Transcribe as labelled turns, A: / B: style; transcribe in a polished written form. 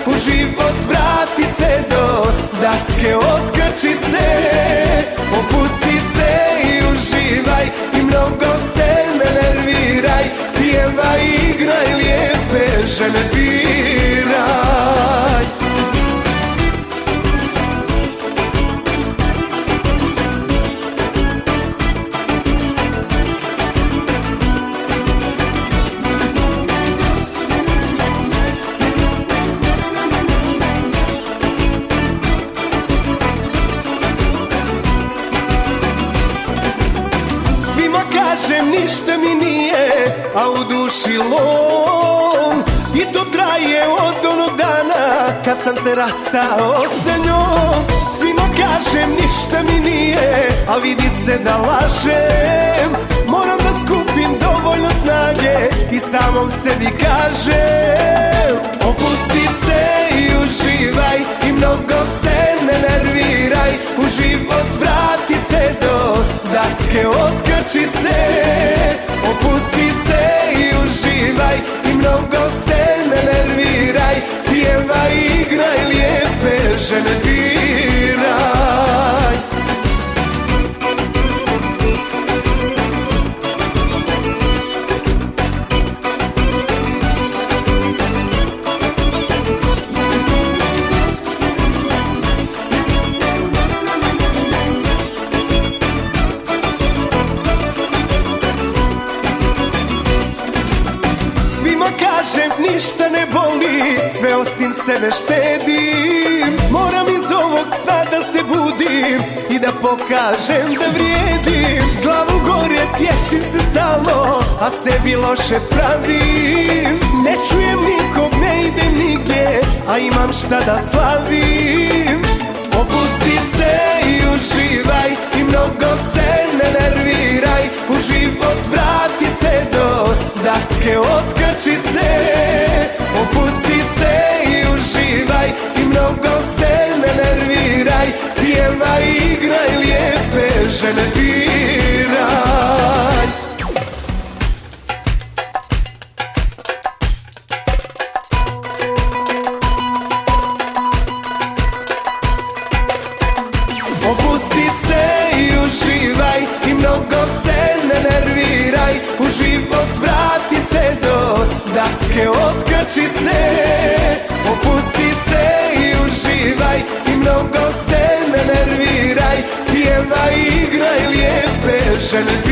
A: u život vrati se do daske, otkači se, opusti se i uživaj i mnogo se ne nerviraj, pjevaj, igraj, lijepe žene biraj. Kažem ništa mi nije, a u duši lom, i to traje od onog dana kad sam se rastao sa njom. Svima kažem ništa mi nije, a vidi se da lažem. Moram da skupim dovoljno snage i samom sebi kažem, opusti se i uživaj i mnogo se ne nerviraj, u život vrati se do daske, otkači se, opusti se i uživaj i mnogo se ne nerviraj, pjevaj, igraj, lijepe žene biraj. Kažem ništa ne boli, sve osim sebe štedim. Moram iz ovog sna da se budim i da pokažem da vrijedim. Glavu gore tješim se stalno, a sebi loše pravim. Ne čujem nikog, ne idem nigdje, a imam šta da slavim. Opusti se i uživaj i mnogo se ne nerviraj, u život vrati se do daske, otkači se, opusti se i uživaj i mnogo se ne nerviraj, pjevaj, igraj, lijepe žene biraj. Opusti se i uživaj i mnogo se ne nerviraj, u život vrati se do daske, otkači se, opusti se i uživaj i mnogo se ne nerviraj, pjevaj, igraj, lijepe žene